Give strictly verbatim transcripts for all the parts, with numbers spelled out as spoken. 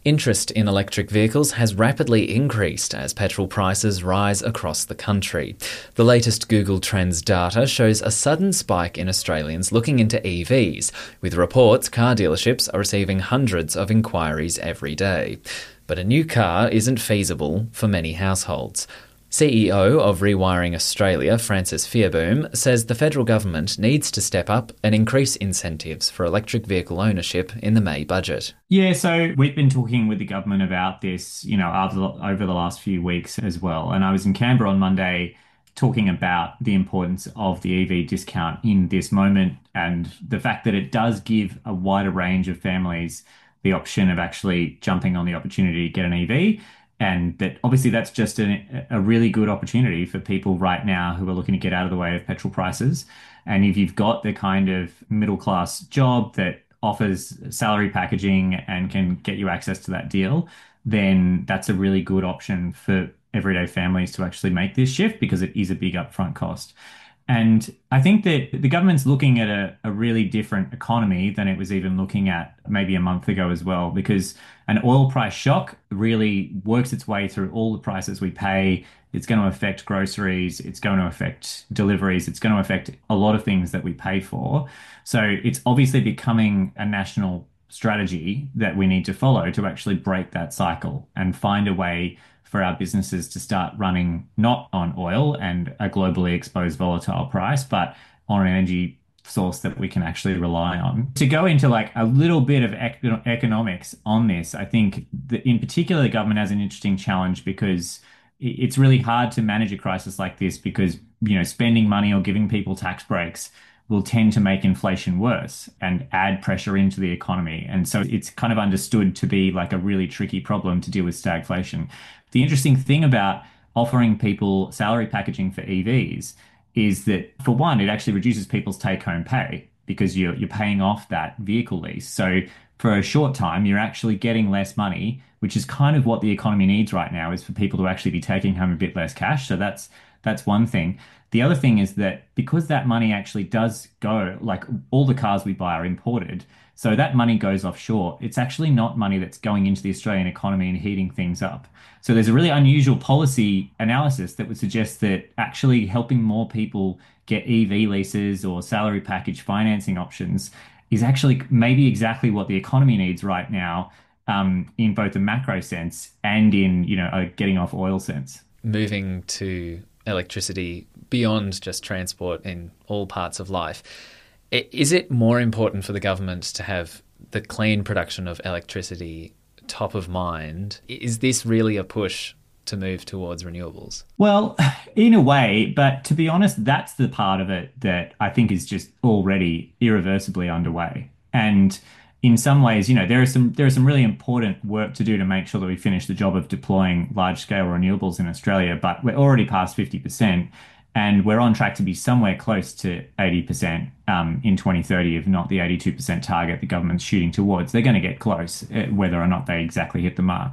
Interest in electric vehicles has rapidly increased as petrol prices rise across the country. The latest Google Trends data shows a sudden spike in Australians looking into E Vs, with reports car dealerships are receiving hundreds of inquiries every day. But a new car isn't feasible for many households. C E O of Rewiring Australia, Francis Fearboom, says the federal government needs to step up and increase incentives for electric vehicle ownership in the May budget. Yeah, so we've been talking with the government about this, you know, after, over the last few weeks as well. And I was in Canberra on Monday talking about the importance of the E V discount in this moment and the fact that it does give a wider range of families the option of actually jumping on the opportunity to get an E V. And that obviously that's just a, a really good opportunity for people right now who are looking to get out of the way of petrol prices. And if you've got the kind of middle class job that offers salary packaging and can get you access to that deal, then that's a really good option for everyday families to actually make this shift because it is a big upfront cost. And I think that the government's looking at a, a really different economy than it was even looking at maybe a month ago as well, because an oil price shock really works its way through all the prices we pay. It's going to affect groceries. It's going to affect deliveries. It's going to affect a lot of things that we pay for. So it's obviously becoming a national strategy that we need to follow to actually break that cycle and find a way for our businesses to start running not on oil and a globally exposed volatile price, but on an energy source that we can actually rely on. To go into like a little bit of ec- economics on this, I think that in particular, the government has an interesting challenge because it's really hard to manage a crisis like this because, you know, spending money or giving people tax breaks will tend to make inflation worse and add pressure into the economy. And so it's kind of understood to be like a really tricky problem to deal with stagflation. The interesting thing about offering people salary packaging for E Vs is that, for one, it actually reduces people's take-home pay because you're you're paying off that vehicle lease. So for a short time, you're actually getting less money, which is kind of what the economy needs right now, is for people to actually be taking home a bit less cash. So that's that's one thing. The other thing is that because that money actually does go, like all the cars we buy are imported, so that money goes offshore. It's actually not money that's going into the Australian economy and heating things up. So there's a really unusual policy analysis that would suggest that actually helping more people get E V leases or salary package financing options is actually maybe exactly what the economy needs right now, um, in both a macro sense and in, you know, a getting off oil sense. Moving to electricity beyond just transport in all parts of life, is it more important for the government to have the clean production of electricity top of mind? Is this really a push to move towards renewables? Well, in a way, but to be honest, that's the part of it that I think is just already irreversibly underway. And in some ways, you know, there is some there is some really important work to do to make sure that we finish the job of deploying large-scale renewables in Australia, but we're already past fifty percent. And we're on track to be somewhere close to eighty percent um, in twenty thirty, if not the eighty-two percent target the government's shooting towards. They're going to get close, uh, whether or not they exactly hit the mark.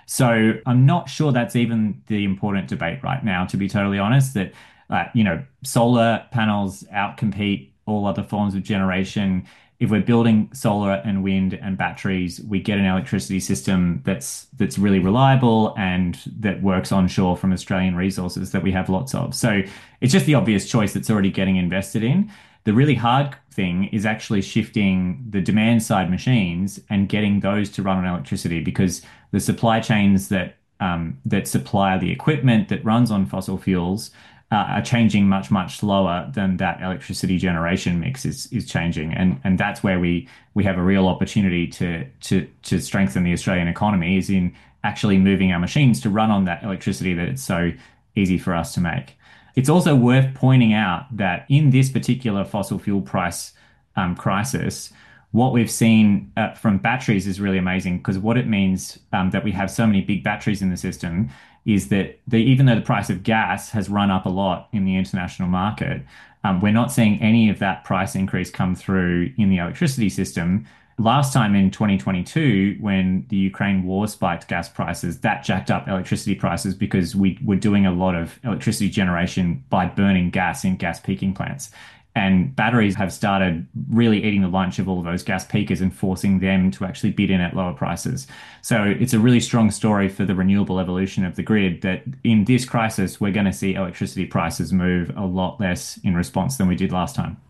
So I'm not sure that's even the important debate right now, to be totally honest, that, uh, you know, solar panels outcompete all other forms of generation. If we're building solar and wind and batteries, we get an electricity system that's that's really reliable and that works onshore from Australian resources that we have lots of. So it's just the obvious choice that's already getting invested in. The really hard thing is actually shifting the demand side machines and getting those to run on electricity, because the supply chains that um, that supply the equipment that runs on fossil fuels Uh, are changing much, much slower than that electricity generation mix is is changing. And and that's where we we have a real opportunity to to to strengthen the Australian economy, is in actually moving our machines to run on that electricity that it's so easy for us to make. It's also worth pointing out that in this particular fossil fuel price um, crisis, what we've seen uh, from batteries is really amazing, because what it means um, that we have so many big batteries in the system is that the, even though the price of gas has run up a lot in the international market, um, we're not seeing any of that price increase come through in the electricity system. Last time in twenty twenty-two, when the Ukraine war spiked gas prices, that jacked up electricity prices because we were doing a lot of electricity generation by burning gas in gas peaking plants. And batteries have started really eating the lunch of all of those gas peakers and forcing them to actually bid in at lower prices. So it's a really strong story for the renewable evolution of the grid that in this crisis, we're going to see electricity prices move a lot less in response than we did last time.